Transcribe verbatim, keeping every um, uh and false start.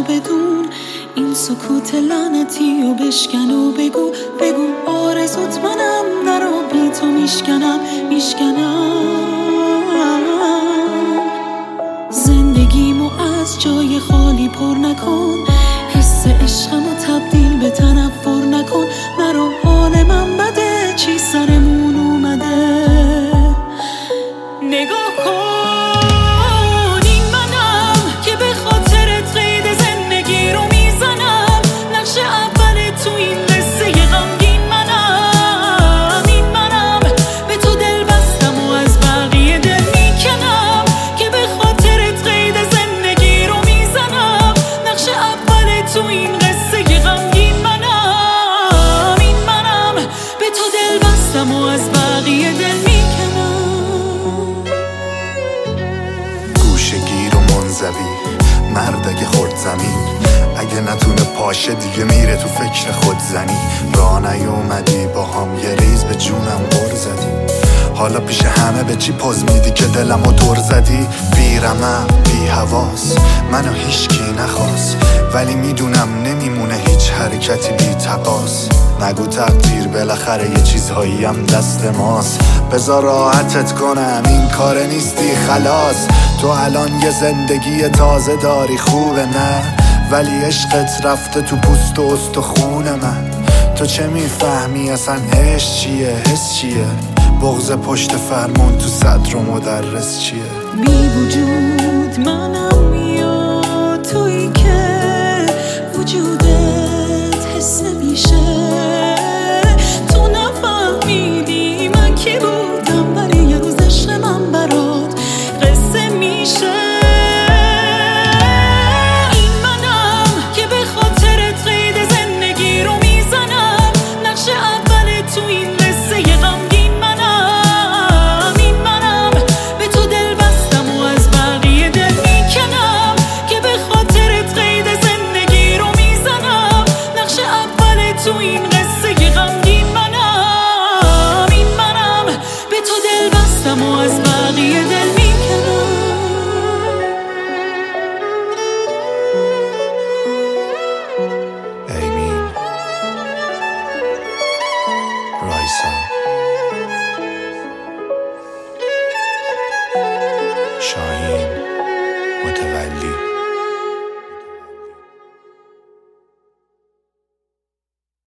بدون این سکوت لعنتی و بشکن و بگو بگو آرزوت منم نرو بی تو میشکنم میشکنم زندگیمو از جای خالی پر نکن حس عشقمو تبدیل به تنفر نکن نرو حال من بده چی سرمون اومده نگاه کن و از بقیه دل میکنم گوشه گیر و منزوی مرد اگه خورد زمین اگه نتونه پاشه دیگه میره تو فکر خود زنی راه نیومدی با هم یه ریز به جونم بر زدی حالا پیش همه به چی پوز میدی که دلمو دور زدی بی رمق بی حواس منو هیچکی نخواست ولی میدونم نمیمونه هیچ حرکتی بی تقاص نگو تقدیر بالاخره یه چیزهایی هم دست ماست بذار راحتت کنم این کار نیستی خلاص تو الان یه زندگی تازه داری خوبه نه ولی عشقت رفته تو پوست و استخون من تو چه میفهمی اصلا عشق چیه حس چیه بغض پشت فرمون تو صدر و مدرس چیه بی وجود منم یا تویی که وجودت حس میشه تو نفهمیدی من کی بودم ولی یه روز عشق من برات قصه میشه این منم که به خاطرت قید زندگی رو میزنم نقش اول تو این قصه غمگین منم این منم به تو دل بستم و از بقیه دل میکنم که به خاطرت قید زندگی رو میزنم نقش اول تو این قصه غمگین منم این منم به تو دل بستم و از بقیه دل میکنم ایمین رایسا شاهین متولی